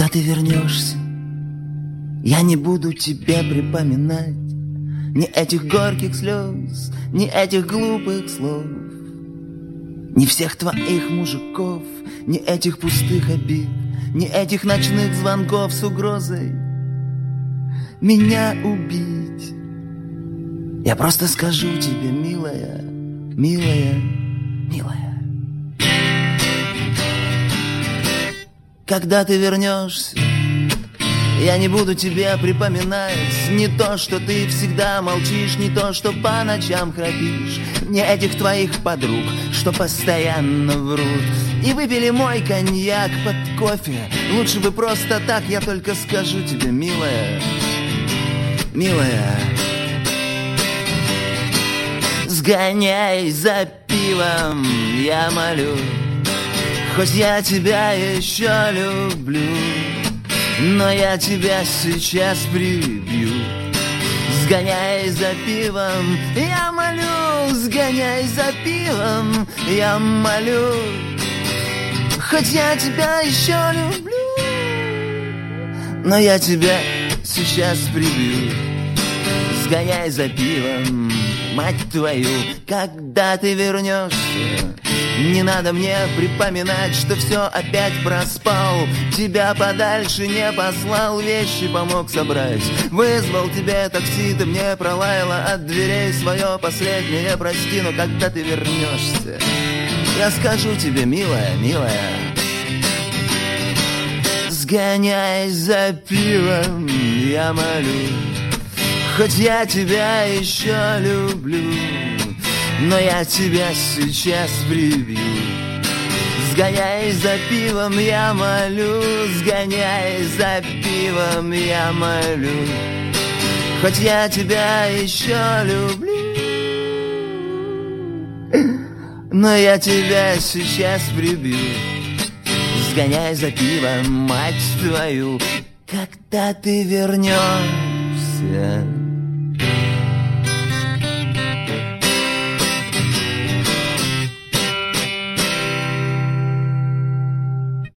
Когда ты вернешься, я не буду тебе припоминать ни этих горьких слез, ни этих глупых слов, ни всех твоих мужиков, ни этих пустых обид, ни этих ночных звонков с угрозой меня убить. Я просто скажу тебе, милая, милая, милая, когда ты вернешься, я не буду тебе припоминать не то, что ты всегда молчишь, не то, что по ночам храпишь, не этих твоих подруг, что постоянно врут и выпили мой коньяк под кофе. Лучше бы просто так, я только скажу тебе, милая, милая, сгоняй за пивом, я молю, хоть я тебя еще люблю, но я тебя сейчас прибью. Сгоняй за пивом, я молю, сгоняй за пивом, я молю, хоть я тебя еще люблю, но я тебя сейчас прибью. Сгоняй за пивом, мать твою, когда ты вернешься. Не надо мне припоминать, что все опять проспал, тебя подальше не послал, вещи помог собрать, вызвал тебе такси, ты мне пролаяла от дверей свое последнее прости. Но когда ты вернешься, я скажу тебе, милая, милая, сгоняй за пивом, я молю, хоть я тебя еще люблю, но я тебя сейчас прибью. Сгоняй за пивом, я молю, сгоняй за пивом, я молю, хоть я тебя еще люблю, но я тебя сейчас прибью. Сгоняй за пивом, мать твою, когда ты вернешься.